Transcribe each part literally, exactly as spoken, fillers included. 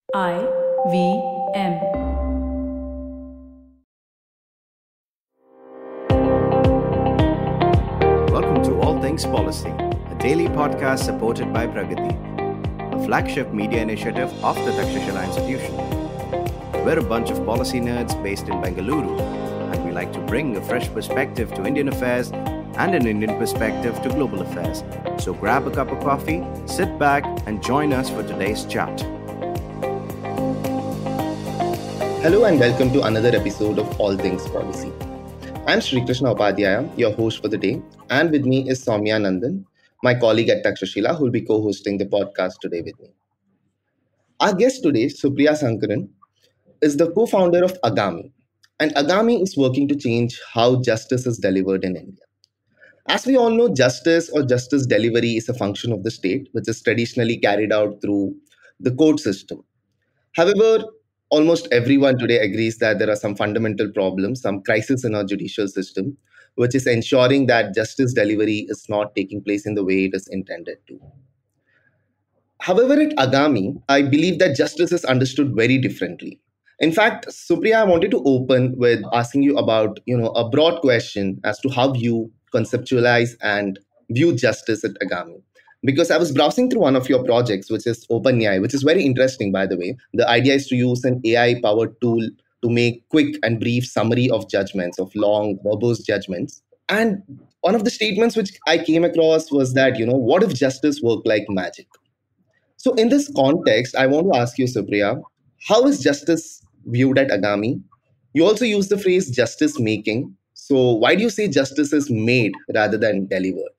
I V M. Welcome to All Things Policy, a daily podcast supported by Pragati, a flagship media initiative of the Takshashila Institution. We're a bunch of policy nerds based in Bengaluru, and we like to bring a fresh perspective to Indian affairs and an Indian perspective to global affairs. So grab a cup of coffee, sit back, and join us for today's chat. Hello and welcome to another episode of All Things Policy. I'm Sri Krishna Upadhyaya, your host for the day, and with me is Soumya Nandan, my colleague at Takshashila, who will be co-hosting the podcast today with me. Our guest today, Supriya Sankaran, is the co-founder of Agami, and Agami is working to change how justice is delivered in India. As we all know, justice or justice delivery is a function of the state, which is traditionally carried out through the court system. However, almost everyone today agrees that there are some fundamental problems, some crisis in our judicial system, which is ensuring that justice delivery is not taking place in the way it is intended to. However, at Agami, I believe that justice is understood very differently. In fact, Supriya, I wanted to open with asking you about, you know, a broad question as to how you conceptualize and view justice at Agami. Because I was browsing through one of your projects, which is OpenAI, which is very interesting, by the way. The idea is to use an A I-powered tool to make quick and brief summary of judgments, of long, verbose judgments. And one of the statements which I came across was that, you know, what if justice worked like magic? So in this context, I want to ask you, Supriya, how is justice viewed at Agami? You also use the phrase justice making. So why do you say justice is made rather than delivered?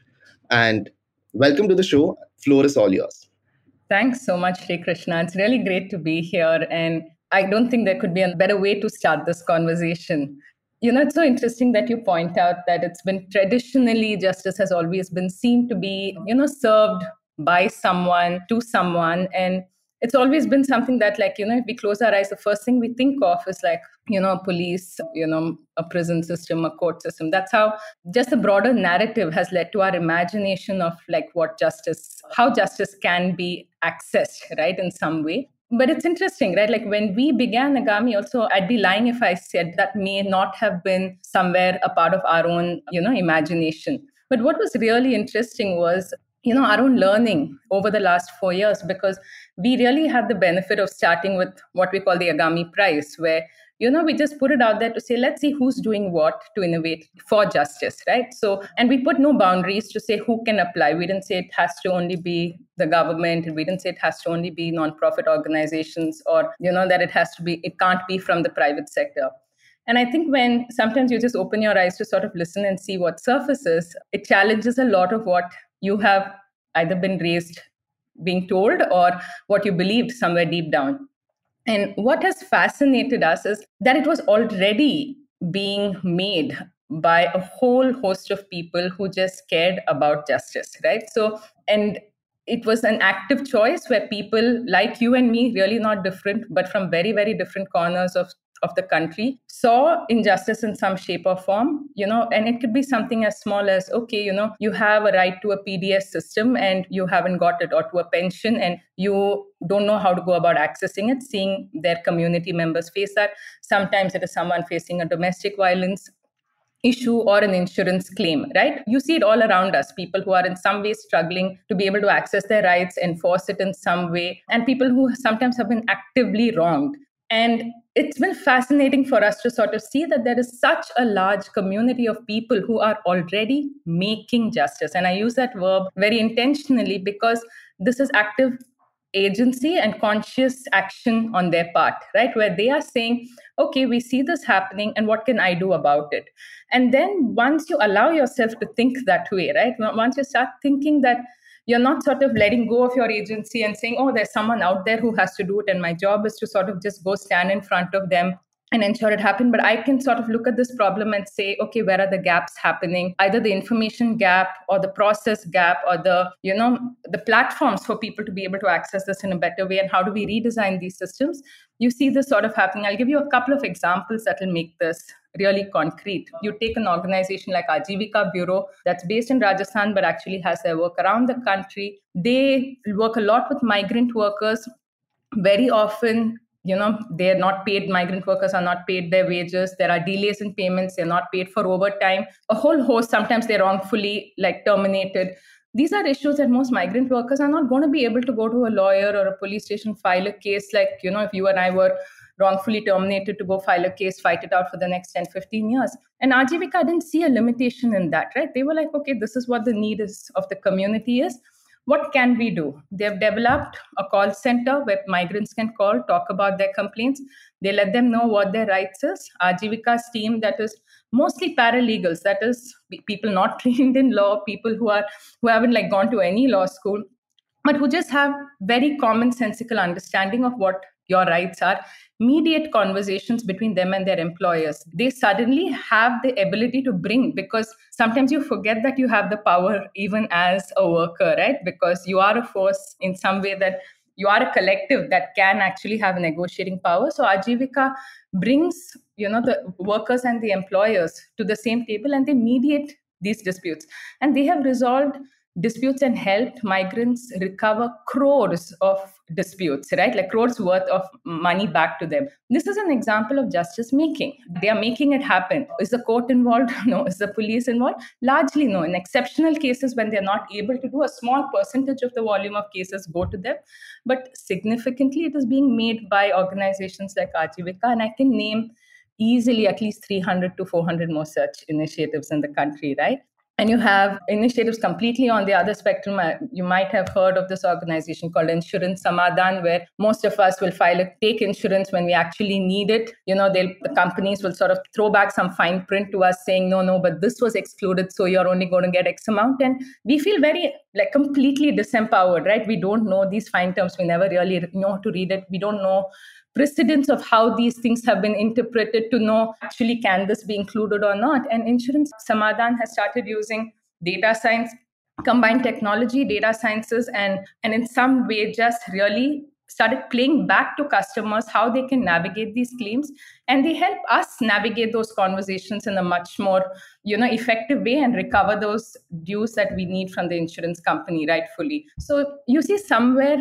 And welcome to the show. Floor is all yours. Thanks so much, Sri Krishna. It's really great to be here. And I don't think there could be a better way to start this conversation. You know, it's so interesting that you point out that it's been traditionally, justice has always been seen to be, you know, served by someone to someone. And it's always been something that, like, you know, if we close our eyes, the first thing we think of is like, you know, a police, you know, a prison system, a court system. That's how just the broader narrative has led to our imagination of like what justice, how justice can be accessed, right, in some way. But it's interesting, right? Like when we began Agami, also, I'd be lying if I said that may not have been somewhere a part of our own, you know, imagination. But what was really interesting was, you know, our own learning over the last four years, because we really had the benefit of starting with what we call the Agami Prize, where, you know, we just put it out there to say, let's see who's doing what to innovate for justice, right? So, and we put no boundaries to say who can apply. We didn't say it has to only be the government, and we didn't say it has to only be nonprofit organizations, or, you know, that it has to be, it can't be from the private sector. And I think when sometimes you just open your eyes to sort of listen and see what surfaces, it challenges a lot of what you have either been raised being told or what you believed somewhere deep down. And what has fascinated us is that it was already being made by a whole host of people who just cared about justice, right? So, and it was an active choice where people like you and me, really not different, but from very, very different corners of of the country, saw injustice in some shape or form, you know, and it could be something as small as, okay, you know, you have a right to a P D S system and you haven't got it, or to a pension and you don't know how to go about accessing it, seeing their community members face that. Sometimes it is someone facing a domestic violence issue or an insurance claim, right? You see it all around us, people who are in some way struggling to be able to access their rights, enforce it in some way, and people who sometimes have been actively wronged. And it's been fascinating for us to sort of see that there is such a large community of people who are already making justice. And I use that verb very intentionally because this is active agency and conscious action on their part, right? Where they are saying, okay, we see this happening and what can I do about it? And then once you allow yourself to think that way, right? Once you start thinking that you're not sort of letting go of your agency and saying, oh, there's someone out there who has to do it, and my job is to sort of just go stand in front of them and ensure it happen. But I can sort of look at this problem and say, okay, where are the gaps happening? Either the information gap or the process gap or the, you know, the platforms for people to be able to access this in a better way. And how do we redesign these systems? You see this sort of happening. I'll give you a couple of examples that will make this really concrete. You take an organization like Ajivika Bureau that's based in Rajasthan, but actually has their work around the country. They work a lot with migrant workers very often, you know, they're not paid, migrant workers are not paid their wages, there are delays in payments, they're not paid for overtime, a whole host, sometimes they're wrongfully like terminated. These are issues that most migrant workers are not going to be able to go to a lawyer or a police station, file a case like, you know, if you and I were wrongfully terminated, to go file a case, fight it out for the next ten, fifteen years. And Ajivika didn't see a limitation in that, right? They were like, okay, this is what the need is of the community is. What can we do? They've developed a call center where migrants can call, talk about their complaints. They let them know what their rights is. Ajivika's team, that is mostly paralegals, that is people not trained in law, people who are who haven't like gone to any law school, but who just have very commonsensical understanding of what your rights are, mediate conversations between them and their employers. They suddenly have the ability to bring, because sometimes you forget that you have the power even as a worker, right? Because you are a force in some way, that you are a collective that can actually have negotiating power. So Ajivika brings, you know, the workers and the employers to the same table, and they mediate these disputes. And they have resolved disputes and helped migrants recover crores of disputes, right? Like crores worth of money back to them. This is an example of justice making. They are making it happen. Is the court involved? No. Is the police involved? Largely no. In exceptional cases, when they're not able to do, a small percentage of the volume of cases go to them. But significantly, it is being made by organizations like Ajivika. And I can name easily at least three hundred to four hundred more such initiatives in the country, right? And you have initiatives completely on the other spectrum. You might have heard of this organization called Insurance Samadhan, where most of us will file a, take insurance when we actually need it. You know, they'll, the companies will sort of throw back some fine print to us saying, no, no, but this was excluded, so you're only going to get X amount. And we feel very like completely disempowered, right? We don't know these fine terms. We never really know how to read it. We don't know precedents of how these things have been interpreted to know actually can this be included or not. And Insurance Samadhan has started using data science, combined technology, data sciences, and, and in some way just really started playing back to customers how they can navigate these claims. And they help us navigate those conversations in a much more, you know, effective way and recover those dues that we need from the insurance company rightfully. So you see somewhere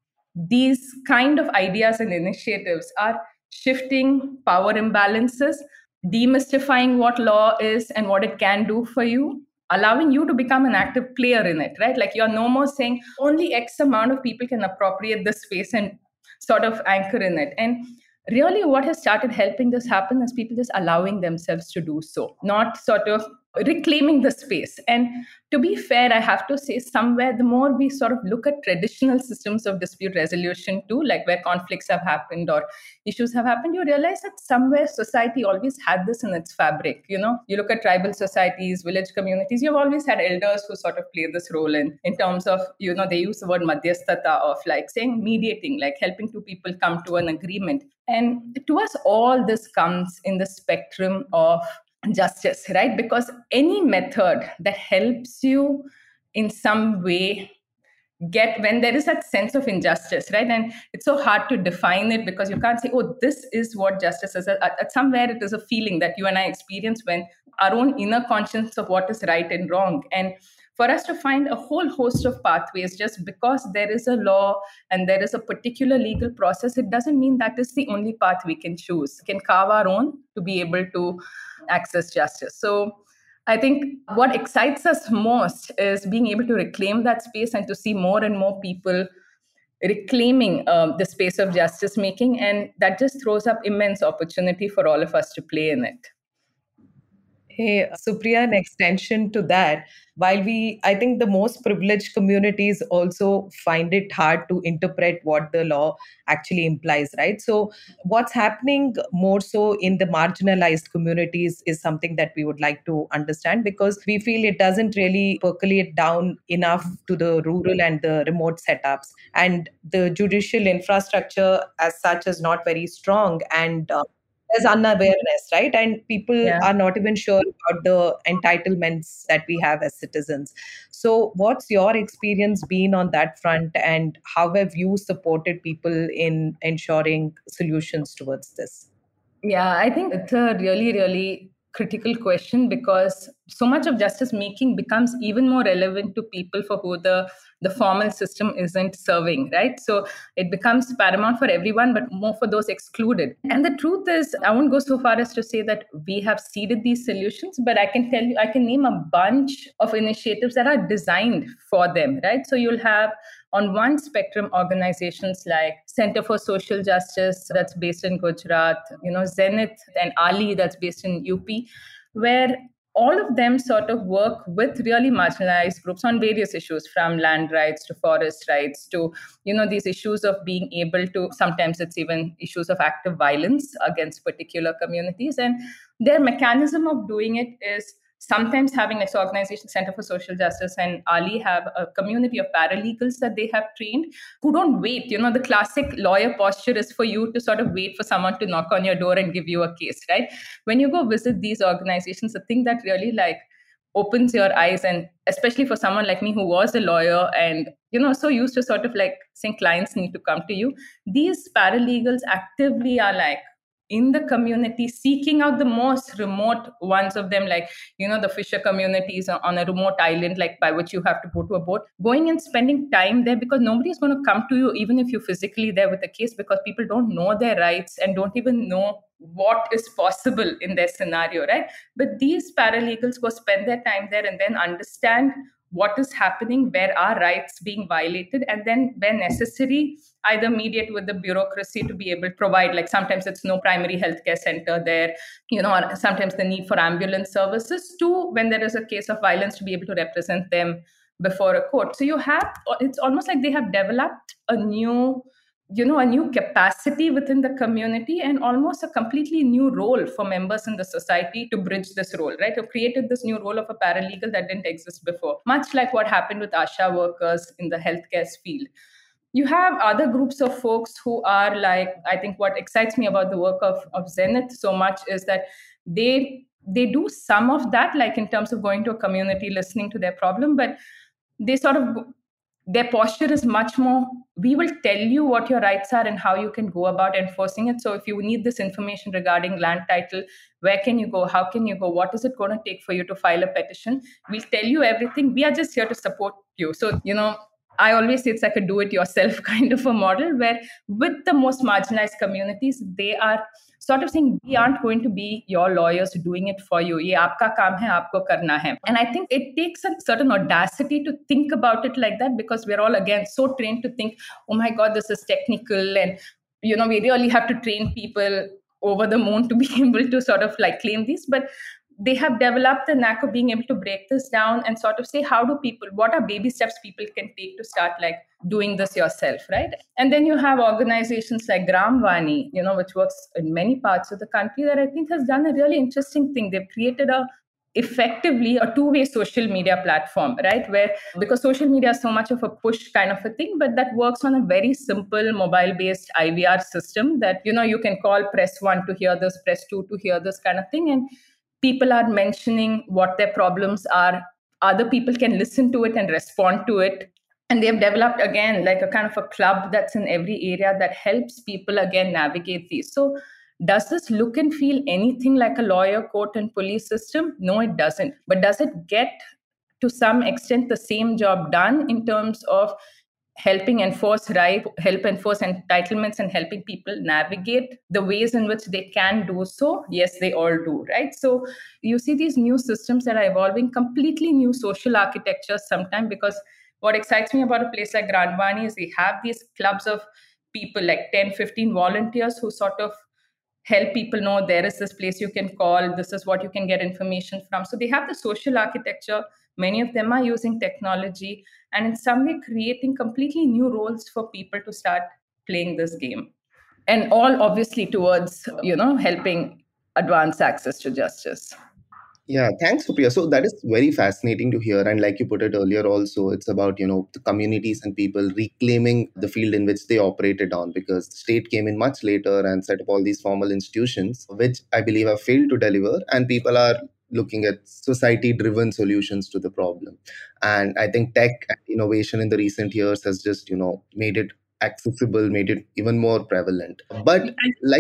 these kind of ideas and initiatives are shifting power imbalances, demystifying what law is and what it can do for you, allowing you to become an active player in it, right? Like you're no more saying only X amount of people can appropriate this space and sort of anchor in it. And really what has started helping this happen is people just allowing themselves to do so, not sort of reclaiming the space. And to be fair, I have to say somewhere the more we sort of look at traditional systems of dispute resolution too, like where conflicts have happened or issues have happened, you realize that somewhere society always had this in its fabric. You know, you look at tribal societies, village communities, you've always had elders who sort of play this role in, in terms of, you know, they use the word madhyasthata of like saying mediating, like helping two people come to an agreement. And to us, all this comes in the spectrum of justice, right? Because any method that helps you in some way get when there is that sense of injustice, right? And it's so hard to define it because you can't say, oh, this is what justice is. At, at somewhere it is a feeling that you and I experience when our own inner conscience of what is right and wrong. And for us to find a whole host of pathways, just because there is a law and there is a particular legal process, it doesn't mean that is the only path we can choose. We can carve our own to be able to access justice. So I think what excites us most is being able to reclaim that space and to see more and more people reclaiming um, the space of justice making. And that just throws up immense opportunity for all of us to play in it. Hey, Supriya, an extension to that, while we, I think the most privileged communities also find it hard to interpret what the law actually implies, right? So what's happening more so in the marginalized communities is something that we would like to understand, because we feel it doesn't really percolate down enough to the rural and the remote setups. And the judicial infrastructure as such is not very strong. And uh, there's unawareness, right? And people yeah. are not even sure about the entitlements that we have as citizens. So what's your experience been on that front, and how have you supported people in ensuring solutions towards this? Yeah, I think it's a really, really critical question, because so much of justice making becomes even more relevant to people for who the the formal system isn't serving, right? So it becomes paramount for everyone, but more for those excluded. And the truth is, I won't go so far as to say that we have seeded these solutions, but I can tell you, I can name a bunch of initiatives that are designed for them, right? So you'll have on one spectrum organizations like Center for Social Justice that's based in Gujarat, you know, Zenith and Ali that's based in U P, where all of them sort of work with really marginalized groups on various issues, from land rights to forest rights to, you know, these issues of being able to, sometimes it's even issues of active violence against particular communities. And their mechanism of doing it is sometimes having this organization, Center for Social Justice and Ali, have a community of paralegals that they have trained who don't wait. You know, the classic lawyer posture is for you to sort of wait for someone to knock on your door and give you a case, right? When you go visit these organizations, the thing that really like opens your eyes, and especially for someone like me who was a lawyer and, you know, so used to sort of like saying clients need to come to you, these paralegals actively are like in the community, seeking out the most remote ones of them, like, you know, the fisher communities on a remote island, like by which you have to go to a boat, going and spending time there, because nobody is going to come to you, even if you're physically there with a case, because people don't know their rights and don't even know what is possible in their scenario, right? But these paralegals go spend their time there and then understand what is happening, where are rights being violated, and then where necessary, either mediate with the bureaucracy to be able to provide, like sometimes it's no primary healthcare center there, you know, or sometimes the need for ambulance services, to when there is a case of violence to be able to represent them before a court. So you have, it's almost like they have developed a new, you know, a new capacity within the community and almost a completely new role for members in the society to bridge this role, right? They've created this new role of a paralegal that didn't exist before, much like what happened with ASHA workers in the healthcare field. You have other groups of folks who are like, I think what excites me about the work of, of Zenith so much is that they they do some of that, like in terms of going to a community, listening to their problem, but they sort of, their posture is much more, we will tell you what your rights are and how you can go about enforcing it. So if you need this information regarding land title, where can you go? How can you go? What is it going to take for you to file a petition? We'll tell you everything. We are just here to support you. So, you know, I always say it's like a do-it-yourself kind of a model where with the most marginalized communities, they are sort of saying, we aren't going to be your lawyers doing it for you. Ye aapka kaam hai, aapko karna hai. And I think it takes a certain audacity to think about it like that, because we're all, again, so trained to think, oh my God, this is technical. And, you know, we really have to train people over the moon to be able to sort of like claim these. But they have developed the knack of being able to break this down and sort of say, how do people, what are baby steps people can take to start like doing this yourself, right? And then you have organizations like Gramvani, you know, which works in many parts of the country, that I think has done a really interesting thing. They've created a effectively a two-way social media platform, right? Where, because social media is so much of a push kind of a thing, but that works on a very simple mobile-based I V R system that, you know, you can call press one to hear this, press two to hear this kind of thing. And people are mentioning what their problems are. Other people can listen to it and respond to it. And they've developed, again, like a kind of a club that's in every area that helps people, again, navigate these. So does this look and feel anything like a lawyer, court, and police system? No, it doesn't. But does it get, to some extent, the same job done in terms of helping enforce right, help enforce entitlements and helping people navigate the ways in which they can do so? Yes, they all do, right? So you see these new systems that are evolving, completely new social architectures sometimes, because what excites me about a place like Gramvani is they have these clubs of people, like ten, fifteen volunteers who sort of help people know there is this place you can call, this is what you can get information from. So they have the social architecture. Many of them are using technology and in some way creating completely new roles for people to start playing this game. And all obviously towards, you know, helping advance access to justice. Yeah, thanks, Supriya. So that is very fascinating to hear. And like you put it earlier also, it's about, you know, the communities and people reclaiming the field in which they operated on, because the state came in much later and set up all these formal institutions, which I believe have failed to deliver. And people are looking at society-driven solutions to the problem. And I think tech and innovation in the recent years has just, you know, made it accessible, made it even more prevalent. But like...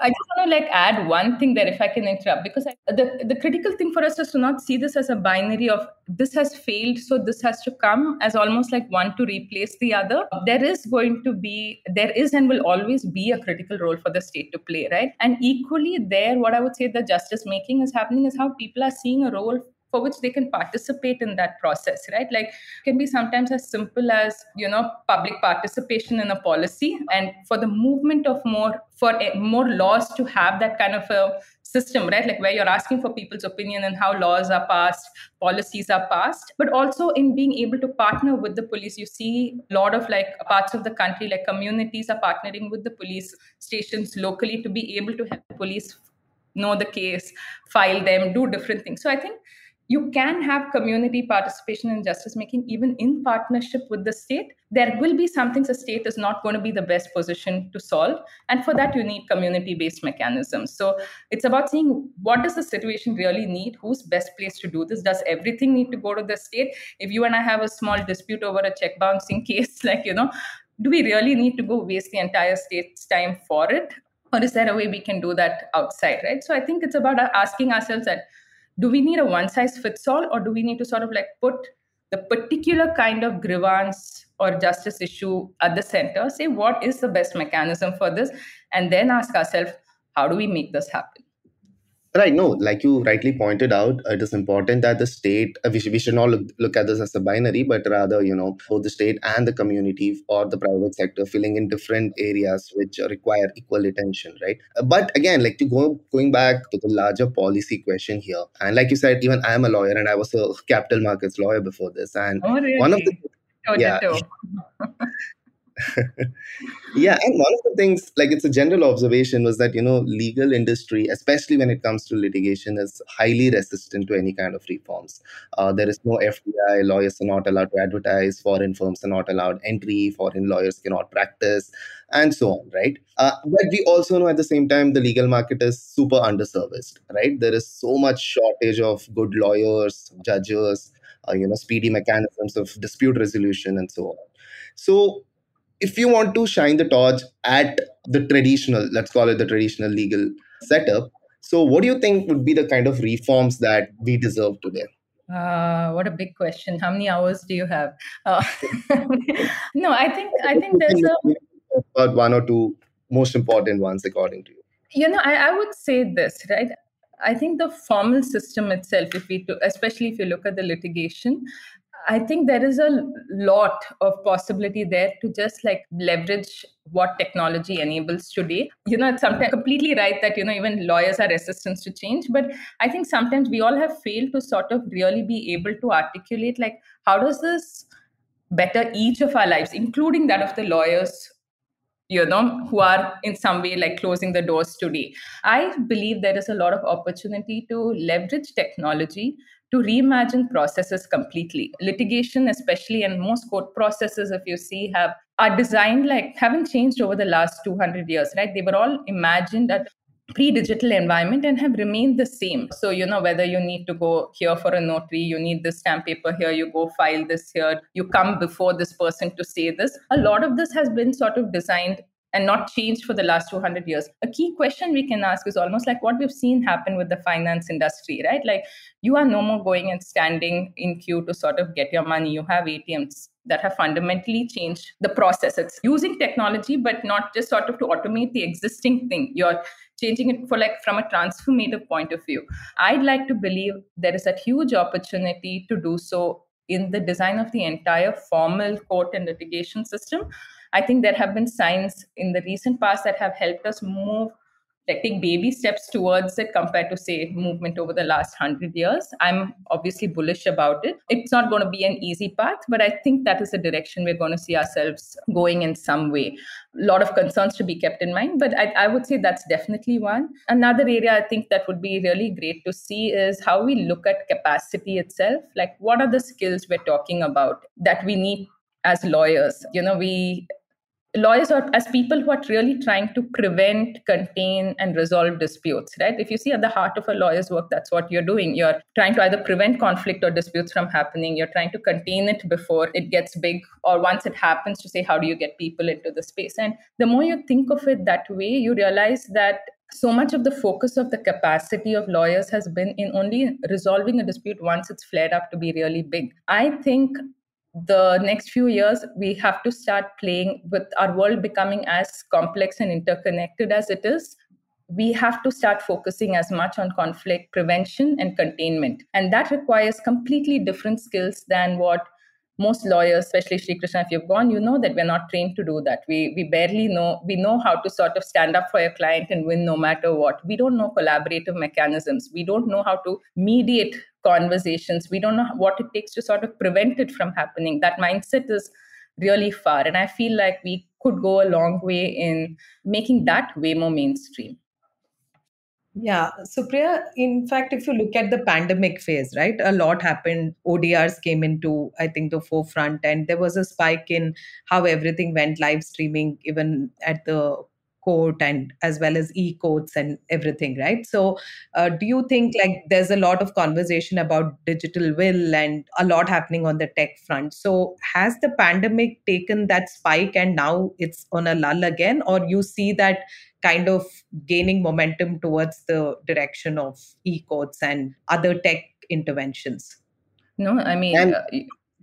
I just want to like add one thing there, if I can interrupt, because I, the the critical thing for us is to not see this as a binary of this has failed, so this has to come as almost like one to replace the other. There is going to be, there is and will always be a critical role for the state to play, right? And equally there, what I would say the justice making is happening is how people are seeing a role for which they can participate in that process, right? Like it can be sometimes as simple as, you know, public participation in a policy, and for the movement of more, for a, more laws to have that kind of a system, right? Like where you're asking for people's opinion and how laws are passed, policies are passed, but also in being able to partner with the police. You see a lot of like parts of the country, like communities are partnering with the police stations locally to be able to help the police know the case, file them, do different things. So I think you can have community participation in justice making even in partnership with the state. There will be some things the state is not going to be the best position to solve, and for that you need community based mechanisms. So it's about seeing what does the situation really need, who's best placed to do this. Does everything need to go to the state? If you and I have a small dispute over a check bouncing case, like, you know, do we really need to go waste the entire state's time for it, or is there a way we can do that outside, right? So I think it's about asking ourselves that, do we need a one size fits all, or do we need to sort of like put the particular kind of grievance or justice issue at the center, say what is the best mechanism for this, and then ask ourselves, how do we make this happen? Right. No, like you rightly pointed out, it is important that the state, uh, we, should, we should not look, look at this as a binary, but rather, you know, both the state and the community or the private sector filling in different areas which require equal attention, right? Uh, But again, like to go going back to the larger policy question here, and like you said, even I am a lawyer and I was a capital markets lawyer before this. And Oh, really? one of the, Oh, yeah, ditto. yeah, and one of the things, like it's a general observation, was that, you know, legal industry, especially when it comes to litigation, is highly resistant to any kind of reforms. Uh, there is no F D I, lawyers are not allowed to advertise, foreign firms are not allowed entry, foreign lawyers cannot practice, and so on, right? Uh, but we also know at the same time the legal market is super underserviced, right? There is so much shortage of good lawyers, judges, uh, you know, speedy mechanisms of dispute resolution, and so on. So if you want to shine the torch at the traditional, let's call it the traditional legal setup, so what do you think would be the kind of reforms that we deserve today? Uh, what a big question. How many hours do you have? Uh, no, I think I think You there's can a, maybe talk about one or two most important ones according to you. you know, I, I would say this, right? I think the formal system itself, if we, to, especially if you look at the litigation, I think there is a lot of possibility there to just like leverage what technology enables today. You know, it's sometimes completely right that, you know, even lawyers are resistant to change. But I think sometimes we all have failed to sort of really be able to articulate, like, how does this better each of our lives, including that of the lawyers, you know, who are in some way like closing the doors today. I believe there is a lot of opportunity to leverage technology to reimagine processes completely. Litigation, especially, and most court processes, if you see, have are designed like haven't changed over the last two hundred years, right? They were all imagined at pre-digital environment and have remained the same. So, you know, whether you need to go here for a notary, you need this stamp paper here, you go file this here, you come before this person to say this. A lot of this has been sort of designed and not changed for the last two hundred years. A key question we can ask is almost like what we've seen happen with the finance industry, right? Like you are no more going and standing in queue to sort of get your money. You have A T Ms that have fundamentally changed the process. It's using technology, but not just sort of to automate the existing thing. You're changing it for like from a transformative point of view. I'd like to believe there is a huge opportunity to do so in the design of the entire formal court and litigation system. I think there have been signs in the recent past that have helped us move, like take baby steps towards it compared to, say, movement over the last hundred years. I'm obviously bullish about it. It's not going to be an easy path, but I think that is the direction we're going to see ourselves going in some way. A lot of concerns to be kept in mind, but I, I would say that's definitely one. Another area I think that would be really great to see is how we look at capacity itself. Like, what are the skills we're talking about that we need as lawyers? You know, we lawyers are as people who are really trying to prevent, contain, and resolve disputes, right? If you see at the heart of a lawyer's work, that's what you're doing. You're trying to either prevent conflict or disputes from happening. You're trying to contain it before it gets big, or once it happens, to say, how do you get people into the space? And the more you think of it that way, you realize that so much of the focus of the capacity of lawyers has been in only resolving a dispute once it's flared up to be really big. I think the next few years, we have to start playing with our world becoming as complex and interconnected as it is. We have to start focusing as much on conflict prevention and containment. And that requires completely different skills than what most lawyers, especially Sri Krishna, if you've gone, you know that we're not trained to do that. We we barely know, we know how to sort of stand up for a client and win no matter what. We don't know collaborative mechanisms. We don't know how to mediate conversations. We don't know what it takes to sort of prevent it from happening. That mindset is really far. And I feel like we could go a long way in making that way more mainstream. Yeah, Supriya, in fact, if you look at the pandemic phase, right, a lot happened. O D Rs came into, I think, the forefront, and there was a spike in how everything went live streaming, even at the court and as well as e-courts and everything, right? So, uh, do you think like there's a lot of conversation about digital will and a lot happening on the tech front? So, has the pandemic taken that spike and now it's on a lull again, or you see that kind of gaining momentum towards the direction of e-courts and other tech interventions? No, I mean, And uh,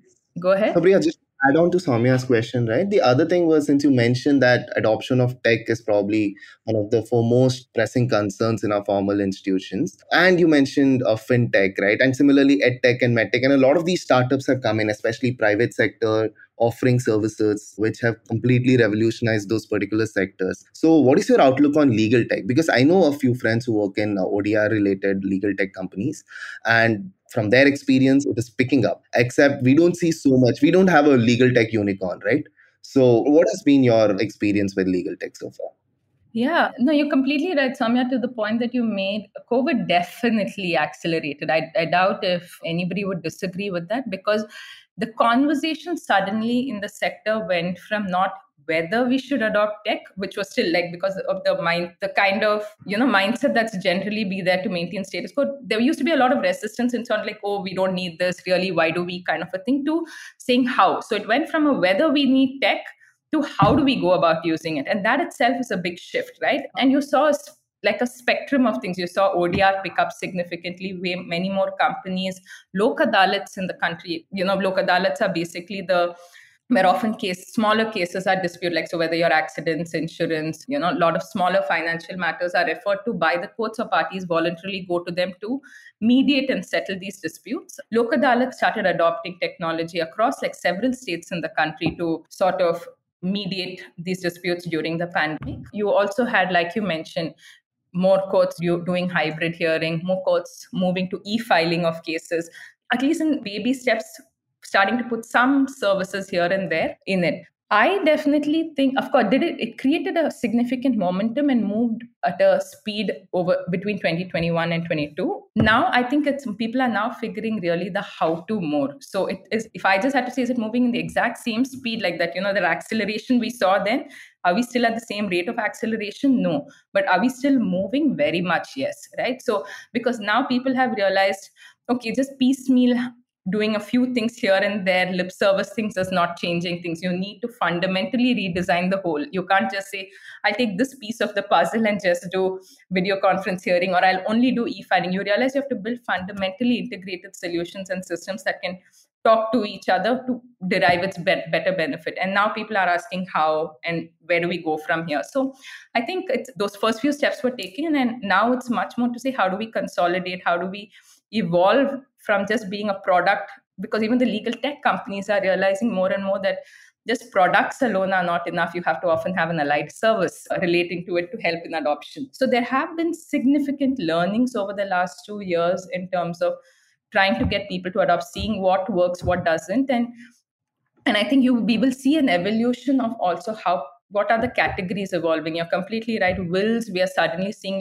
go ahead. Sabriya, just add on to Soumya's question, right? The other thing was, since you mentioned that adoption of tech is probably one of the foremost pressing concerns in our formal institutions, and you mentioned uh, fintech, right? And similarly, edtech and medtech, and a lot of these startups have come in, especially private sector offering services which have completely revolutionized those particular sectors. So what is your outlook on legal tech? Because I know a few friends who work in uh, O D R related legal tech companies, and from their experience, it is picking up, except we don't see so much. We don't have a legal tech unicorn, right? So what has been your experience with legal tech so far? Yeah, no, you're completely right, Samya, to the point that you made. COVID definitely accelerated. I, I doubt if anybody would disagree with that, because the conversation suddenly in the sector went from not whether we should adopt tech, which was still like because of the mind, the kind of, you know, mindset that's generally be there to maintain status quo. There used to be a lot of resistance and sort of like, oh, we don't need this, really, why do we, kind of a thing, to saying how. So it went from a whether we need tech to how do we go about using it. And that itself is a big shift, right? And you saw like a spectrum of things. You saw O D R pick up significantly, way many more companies, Lok Adalats in the country. You know, Lok Adalats are basically the where often case smaller cases are disputed, like so whether your accidents, insurance, you know, a lot of smaller financial matters are referred to by the courts, or parties voluntarily go to them to mediate and settle these disputes. Lok Adalat started adopting technology across like several states in the country to sort of mediate these disputes during the pandemic. You also had, like you mentioned, more courts doing hybrid hearing, more courts moving to e-filing of cases, at least in baby steps, starting to put some services here and there in it. I definitely think, of course, did it, it created a significant momentum and moved at a speed over between twenty twenty-one and twenty-two. Now, I think it's people are now figuring really the how to more. So it is, if I just had to say, is it moving in the exact same speed like that, you know, the acceleration we saw then? Are we still at the same rate of acceleration? No. But are we still moving? Very much, yes. Right. So because now people have realized, okay, just piecemeal doing a few things here and there, lip service things is not changing things. You need to fundamentally redesign the whole. You can't just say, I'll take this piece of the puzzle and just do video conference hearing, or I'll only do e-filing. You realize you have to build fundamentally integrated solutions and systems that can talk to each other to derive its be- better benefit. And now people are asking how and where do we go from here? So I think it's, those first few steps were taken, and now it's much more to say, how do we consolidate? How do we evolve from just being a product? Because even the legal tech companies are realizing more and more that just products alone are not enough. You have to often have an allied service relating to it to help in adoption. So there have been significant learnings over the last two years in terms of trying to get people to adopt, seeing what works, what doesn't. And and I think you we will see an evolution of also how, what are the categories evolving. You're completely right. Wills, we are suddenly seeing like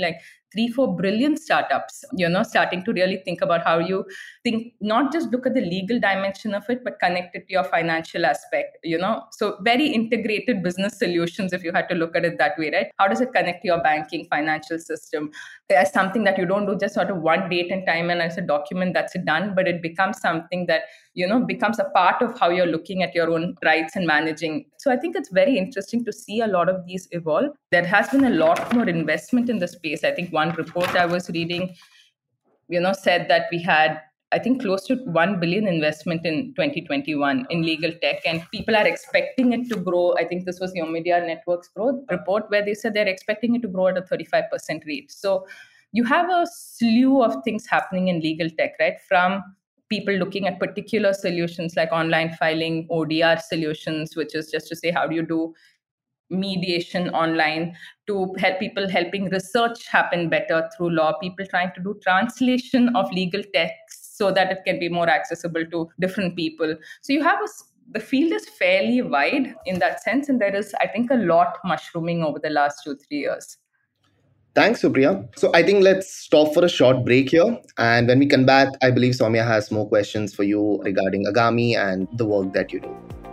three, four brilliant startups, you know, starting to really think about how you think, not just look at the legal dimension of it, but connect it to your financial aspect, you know. So very integrated business solutions, if you had to look at it that way, right? How does it connect to your banking, financial system as something that you don't do just sort of one date and time and as a document that's done, but it becomes something that, you know, becomes a part of how you're looking at your own rights and managing. So I think it's very interesting to see a lot of these evolve. There has been a lot more investment in the space. I think one report I was reading, you know, said that we had, I think, close to one billion investment in twenty twenty-one in legal tech, and people are expecting it to grow. I think this was the Omidyar Network's growth report where they said they're expecting it to grow at a thirty-five percent rate. So you have a slew of things happening in legal tech, right? From people looking at particular solutions like online filing, O D R solutions, which is just to say, how do you do mediation online, to help people helping research happen better through law, people trying to do translation of legal texts so that it can be more accessible to different people. So you have a, the field is fairly wide in that sense, and there is, I think, a lot mushrooming over the last two, three years. Thanks, Supriya. So I think let's stop for a short break here. And when we come back, I believe Soumya has more questions for you regarding Agami and the work that you do.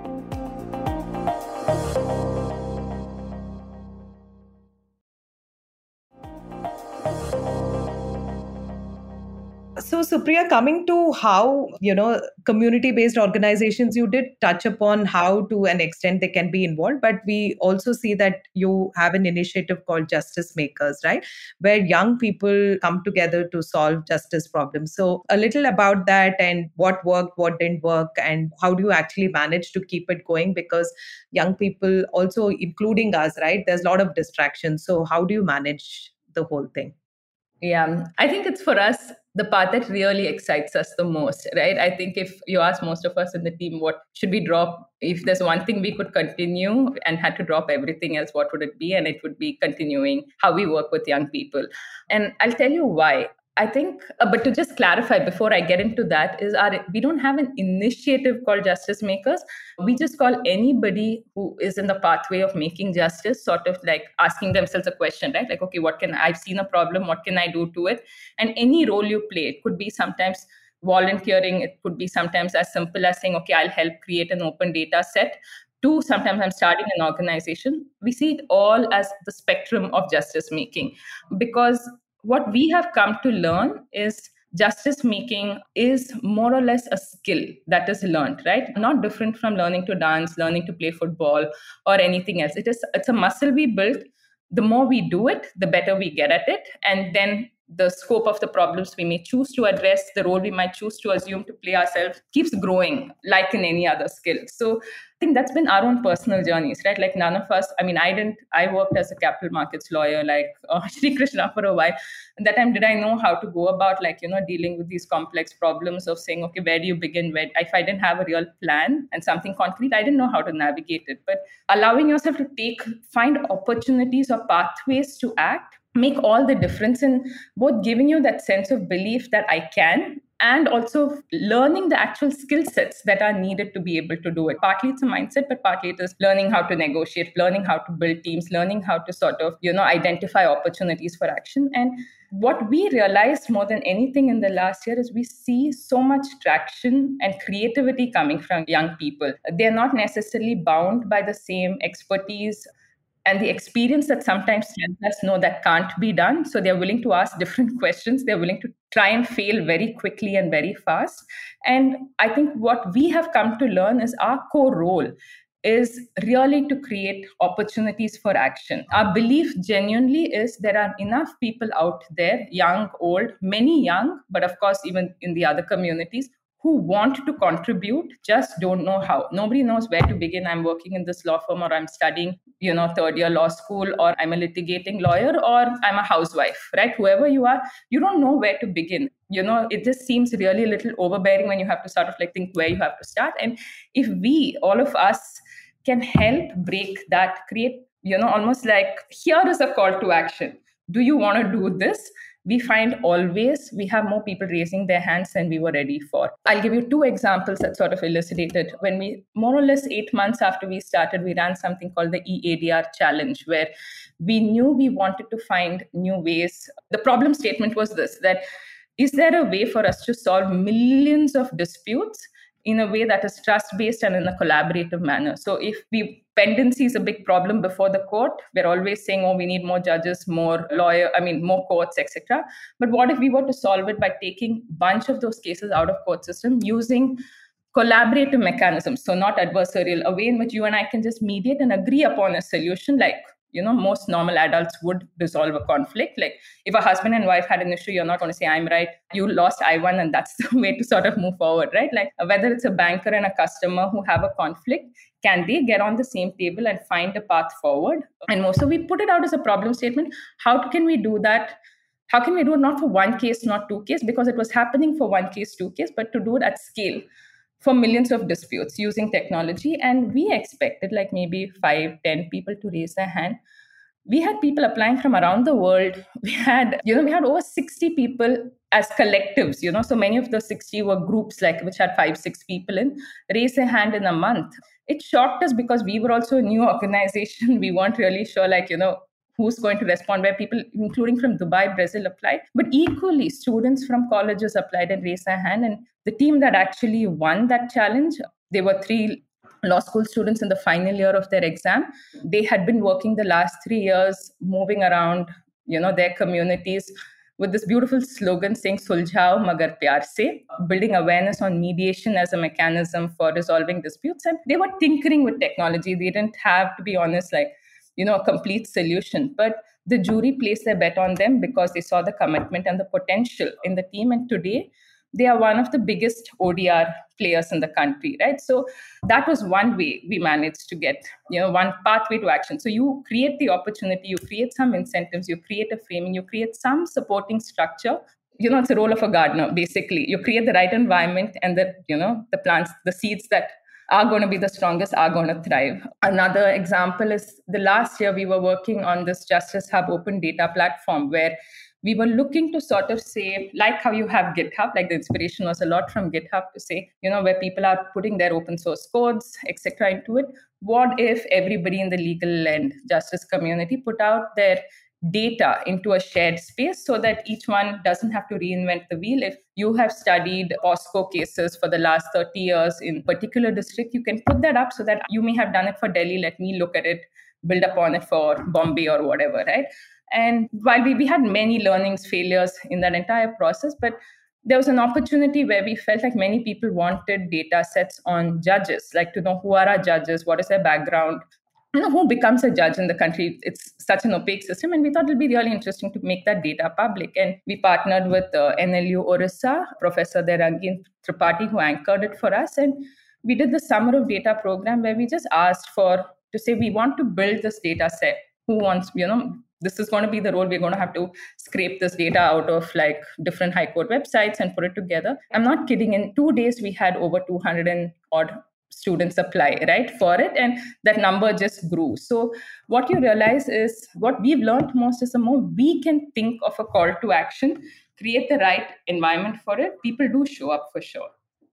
So, Supriya, coming to how, you know, community-based organizations, you did touch upon how to an extent they can be involved, but we also see that you have an initiative called Justice Makers, right? Where young people come together to solve justice problems. So a little about that and what worked, what didn't work, and how do you actually manage to keep it going? Because young people also, including us, right? There's a lot of distractions. So how do you manage the whole thing? Yeah, I think it's for us the part that really excites us the most, right? I think if you ask most of us in the team, what should we drop? If there's one thing we could continue and had to drop everything else, what would it be? And it would be continuing how we work with young people. And I'll tell you why. I think, uh, but to just clarify before I get into that, is our we don't have an initiative called Justice Makers. We just call anybody who is in the pathway of making justice, sort of like asking themselves a question, right? Like, okay, what can I've seen a problem? What can I do to it? And any role you play, it could be sometimes volunteering. It could be sometimes as simple as saying, okay, I'll help create an open data set. To sometimes I'm starting an organization. We see it all as the spectrum of justice making, because what we have come to learn is justice making is more or less a skill that is learned, right? Not different from learning to dance, learning to play football, or anything else. It is, it's a muscle we build. The more we do it, the better we get at it. And then the scope of the problems we may choose to address, the role we might choose to assume to play ourselves keeps growing like in any other skill. So I think that's been our own personal journeys, right? Like none of us, I mean, I didn't, I worked as a capital markets lawyer, like uh, Sri Krishna for a while. And that time, did I know how to go about like, you know, dealing with these complex problems of saying, okay, where do you begin? Where, if I didn't have a real plan and something concrete, I didn't know how to navigate it. But allowing yourself to take, find opportunities or pathways to act, make all the difference in both giving you that sense of belief that I can, and also learning the actual skill sets that are needed to be able to do it. Partly it's a mindset, but partly it is learning how to negotiate, learning how to build teams, learning how to sort of, you know, identify opportunities for action. And what we realized more than anything in the last year is we see so much traction and creativity coming from young people. They're not necessarily bound by the same expertise and the experience that sometimes tells us, no, that can't be done. So they're willing to ask different questions. They're willing to try and fail very quickly and very fast. And I think what we have come to learn is our core role is really to create opportunities for action. Our belief genuinely is there are enough people out there, young, old, many young, but of course, even in the other communities, who want to contribute, just don't know how. Nobody knows where to begin. I'm working in this law firm, or I'm studying, you know, third year law school, or I'm a litigating lawyer, or I'm a housewife, right? Whoever you are, you don't know where to begin. You know, it just seems really a little overbearing when you have to sort of like think where you have to start. And if we, all of us, can help break that, create, you know, almost like here is a call to action. Do you want to do this? we find always we have more people raising their hands than we were ready for. I'll give you two examples that sort of illustrate it. When we, more or less eight months after we started, we ran something called the E A D R challenge, where we knew we wanted to find new ways. The problem statement was this, that is there a way for us to solve millions of disputes in a way that is trust-based and in a collaborative manner? So if we pendency is a big problem before the court, we're always saying, oh, we need more judges, more lawyer, I mean, more courts, et cetera. But what if we were to solve it by taking a bunch of those cases out of court system using collaborative mechanisms, so not adversarial, a way in which you and I can just mediate and agree upon a solution, like, you know, most normal adults would resolve a conflict. Like if a husband and wife had an issue, you're not going to say, I'm right, you lost, I won, and that's the way to sort of move forward, right? Like whether it's a banker and a customer who have a conflict, can they get on the same table and find a path forward? And more so we put it out as a problem statement. How can we do that? How can we do it not for one case, not two case, because it was happening for one case, two case, but to do it at scale for millions of disputes using technology. And we expected like maybe five, ten people to raise their hand. We had people applying from around the world. We had, you know, we had over sixty people as collectives, you know, so many of the sixty were groups like which had five, six people in, raise their hand in a month. It shocked us because we were also a new organization. We weren't really sure, like, you know, who's going to respond, where people, including from Dubai, Brazil, applied. But equally, students from colleges applied and raised their hand. And the team that actually won that challenge, they were three law school students in the final year of their exam. They had been working the last three years, moving around, you know, their communities with this beautiful slogan saying, Suljhao magar pyar se, building awareness on mediation as a mechanism for resolving disputes. And they were tinkering with technology. They didn't have, to be honest, like, you know, a complete solution. But the jury placed their bet on them because they saw the commitment and the potential in the team. And today, they are one of the biggest O D R players in the country, right? So that was one way we managed to get, you know, one pathway to action. So you create the opportunity, you create some incentives, you create a framing, you create some supporting structure. You know, it's the role of a gardener, basically. You create the right environment and the, you know, the plants, the seeds that are going to be the strongest are going to thrive. Another example is the last year we were working on this Justice Hub open data platform where we were looking to sort of say, like how you have GitHub, like the inspiration was a lot from GitHub to say, you know, where people are putting their open source codes, et cetera into it. What if everybody in the legal and justice community put out their data into a shared space so that each one doesn't have to reinvent the wheel? If you have studied POSCO cases for the last thirty years in particular district, you can put that up so that you may have done it for Delhi. Let me look at it, build upon it for Bombay or whatever, right? And while we, we had many learnings, failures in that entire process, but there was an opportunity where we felt like many people wanted data sets on judges, like to know who are our judges, what is their background, you know, who becomes a judge in the country. It's such an opaque system. And we thought it'd be really interesting to make that data public. And we partnered with uh, N L U Orissa, Professor Rangin Tripathi, who anchored it for us. And we did the Summer of Data program where we just asked for, to say, we want to build this data set. Who wants, you know, this is going to be the role. We're going to have to scrape this data out of like different high court websites and put it together. I'm not kidding. In two days, we had over two hundred and odd students apply, right, for it. And that number just grew. So what you realize is what we've learned most is the more we can think of a call to action, create the right environment for it, people do show up for sure.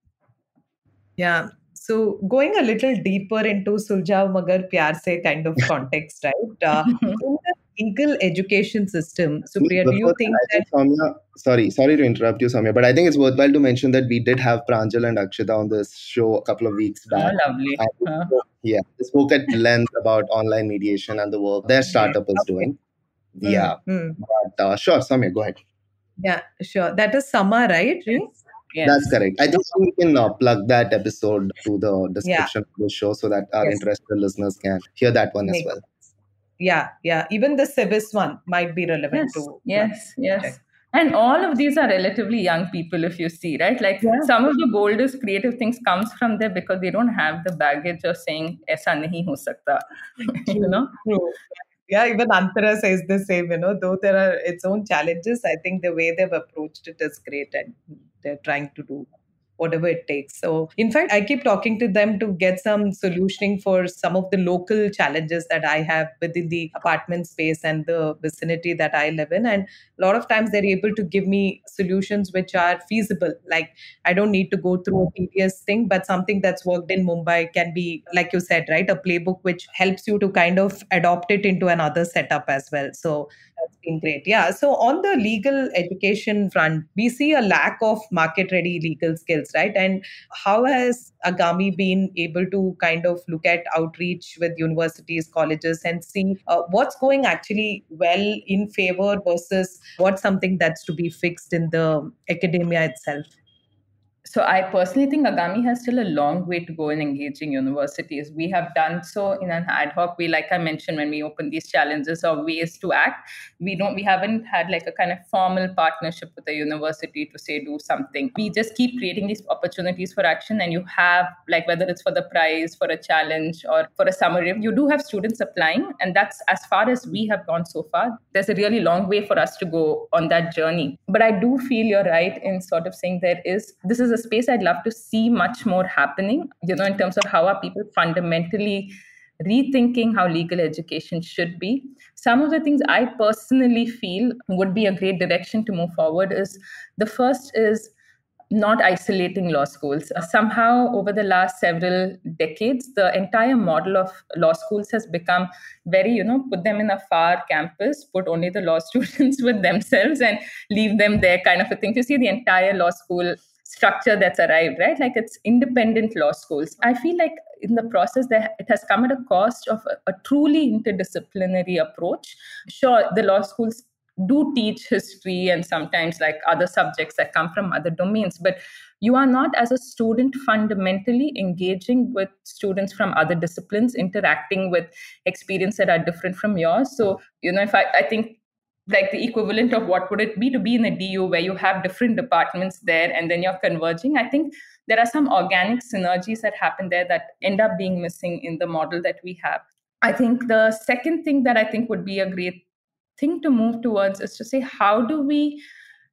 Yeah. So going a little deeper into Suljhao Magar Pyar Se kind of context, right? Uh, in the legal education system, Supriya, do you think I that... think Soumya, sorry, sorry to interrupt you, Soumya, but I think it's worthwhile to mention that we did have Pranjal and Akshita on this show a couple of weeks back. Oh, lovely. Uh, yeah, they spoke at length about online mediation and the work their startup is doing. Yeah. Mm-hmm. But uh, sure, Soumya, go ahead. Yeah, sure. That is Sama, right? Yes. That's correct. I think we can uh, plug that episode to the description yeah. of the show so that our yes. interested listeners can hear that one Makes as well. Sense. Yeah, yeah. Even the Civis one might be relevant yes. to. Yes, yes. Check. And all of these are relatively young people, if you see, right? Like yeah. some of the boldest creative things comes from there because they don't have the baggage of saying, "Aisa nahi ho sakta," you know? True. Yeah, even Antara says the same, you know, though there are its own challenges, I think the way they've approached it is great and they're trying to do whatever it takes. So, in fact, I keep talking to them to get some solutioning for some of the local challenges that I have within the apartment space and the vicinity that I live in. And a lot of times they're able to give me solutions which are feasible. Like, I don't need to go through a tedious thing, but something that's worked in Mumbai can be, like you said, right, a playbook which helps you to kind of adopt it into another setup as well. So that's been great. Yeah. So on the legal education front, we see a lack of market ready legal skills, right? And how has Agami been able to kind of look at outreach with universities, colleges, and see uh, what's going actually well in favor versus what's something that's to be fixed in the academia itself? So I personally think Agami has still a long way to go in engaging universities. We have done so in an ad hoc way, like I mentioned, when we open these challenges or ways to act. We don't, we haven't had like a kind of formal partnership with a university to say do something. We just keep creating these opportunities for action, and you have like whether it's for the prize, for a challenge, or for a summary, you do have students applying, and that's as far as we have gone so far. There's a really long way for us to go on that journey. But I do feel you're right in sort of saying there is this is a space I'd love to see much more happening, you know, in terms of how are people fundamentally rethinking how legal education should be. Some of the things I personally feel would be a great direction to move forward is the first is not isolating law schools. Uh, somehow, over the last several decades, the entire model of law schools has become very, you know, put them in a far campus, put only the law students with themselves and leave them there kind of a thing. You see the entire law school structure that's arrived, right? Like it's independent law schools. I feel like in the process, there, it has come at a cost of a, a truly interdisciplinary approach. Sure, the law schools do teach history and sometimes like other subjects that come from other domains, but you are not as a student fundamentally engaging with students from other disciplines, interacting with experiences that are different from yours. So, you know, if I, I think like the equivalent of what would it be to be in a D U where you have different departments there and then you're converging. I think there are some organic synergies that happen there that end up being missing in the model that we have. I think the second thing that I think would be a great thing to move towards is to say, how do we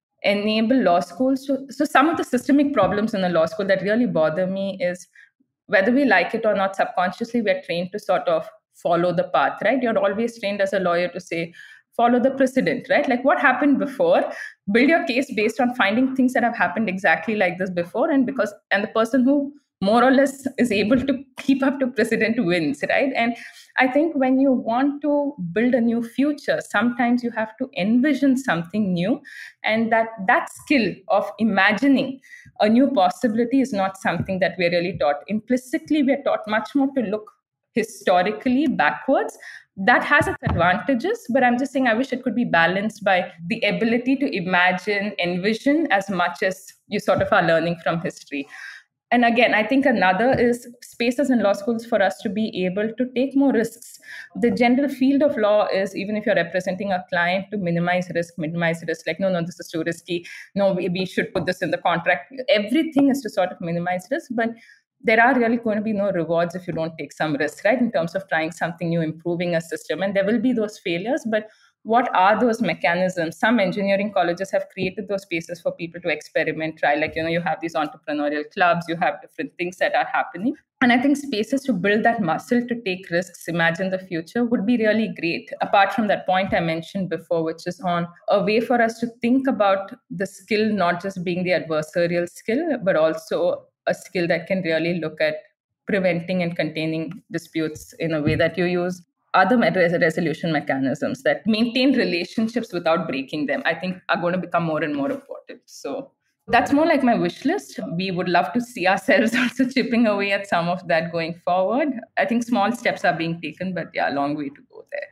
enable law schools to, so some of the systemic problems in the law school that really bother me is whether we like it or not, subconsciously we're trained to sort of follow the path, right? You're always trained as a lawyer to say, follow the precedent, right? Like what happened before, build your case based on finding things that have happened exactly like this before. And because, and the person who more or less is able to keep up to precedent wins, right? And I think when you want to build a new future, sometimes you have to envision something new. And that that skill of imagining a new possibility is not something that we're really taught. Implicitly, we're taught much more to look historically backwards. That has its advantages, but I'm just saying I wish it could be balanced by the ability to imagine, envision as much as you sort of are learning from history. And again, I think another is spaces in law schools for us to be able to take more risks. The general field of law is, even if you're representing a client, to minimize risk, minimize risk. Like, no, no, this is too risky. No, we, we should put this in the contract. Everything is to sort of minimize risk, but there are really going to be no rewards if you don't take some risks, right? In terms of trying something new, improving a system. And there will be those failures, but what are those mechanisms? Some engineering colleges have created those spaces for people to experiment, try. Like, you know, you have these entrepreneurial clubs, you have different things that are happening. And I think spaces to build that muscle to take risks, imagine the future would be really great. Apart from that point I mentioned before, which is on a way for us to think about the skill, not just being the adversarial skill, but also a skill that can really look at preventing and containing disputes in a way that you use other resolution mechanisms that maintain relationships without breaking them, I think are going to become more and more important. So that's more like my wish list. We would love to see ourselves also chipping away at some of that going forward. I think small steps are being taken, but yeah, a long way to go there.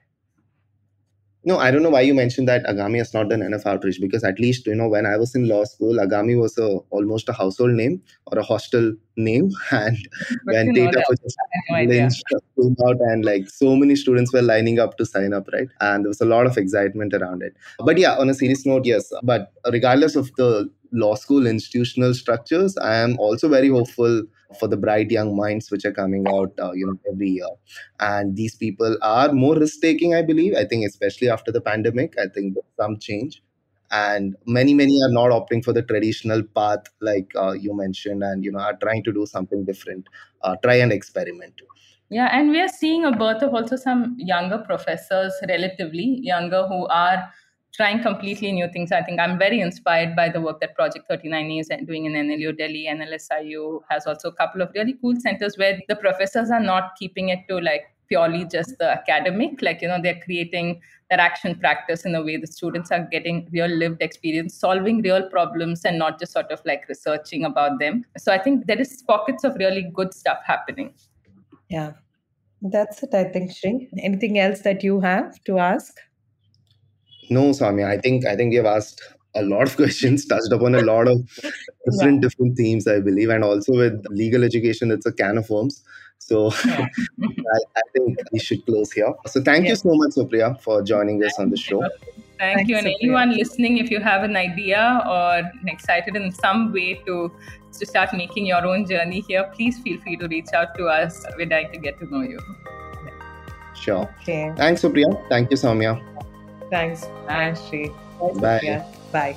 No, I don't know why you mentioned that Agami has not done enough outreach, because at least, you know, when I was in law school, Agami was a almost a household name or a hostel name. And But when you know data that, was just I have no idea. lynched came out, and like so many students were lining up to sign up, right? And there was a lot of excitement around it. But yeah, on a serious note, yes. But regardless of the law school institutional structures, I am also very hopeful for the bright young minds which are coming out, uh, you know, every year. And these people are more risk taking, I believe. I think especially after the pandemic, I think there's some change. and many many are not opting for the traditional path like uh, you mentioned, and you know are trying to do something different, uh, try and experiment. Yeah, and we are seeing a birth of also some younger professors, relatively younger, who are trying completely new things. I think I'm very inspired by the work that Project thirty-nine is doing in N L U Delhi. N L S I U has also a couple of really cool centers where the professors are not keeping it to like purely just the academic. Like, you know, they're creating their action practice in a way the students are getting real lived experience, solving real problems and not just sort of like researching about them. So I think there is pockets of really good stuff happening. Yeah, that's it, I think, Shri. Anything else that you have to ask? No, Samya, I think I think we have asked a lot of questions, touched upon a lot of different yeah. different themes, I believe, and also with legal education, it's a can of worms. So yeah. I, I think we should close here. So thank yeah. you so much, Supriya, for joining us on the show. Thank Thanks, you. And Supriya. Anyone listening, if you have an idea or excited in some way to, to start making your own journey here, please feel free to reach out to us. We're dying to get to know you. Sure. Okay. Thanks, Supriya. Thank you, Soumya. Thanks. Thanks, Shri. Bye. Supriya. Bye.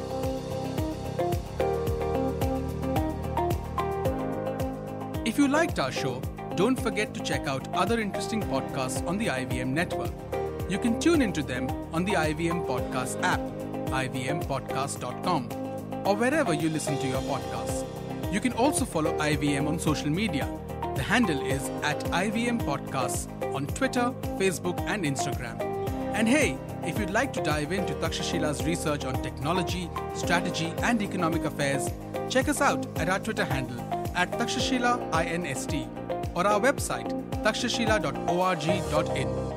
If you liked our show, don't forget to check out other interesting podcasts on the I V M network. You can tune into them on the I V M Podcast app, I V M podcast dot com, or wherever you listen to your podcasts. You can also follow I V M on social media. The handle is at I V M Podcasts on Twitter, Facebook, and Instagram. And hey, if you'd like to dive into Takshashila's research on technology, strategy, and economic affairs, check us out at our Twitter handle at Takshashila Inst or our website takshashila dot org dot in.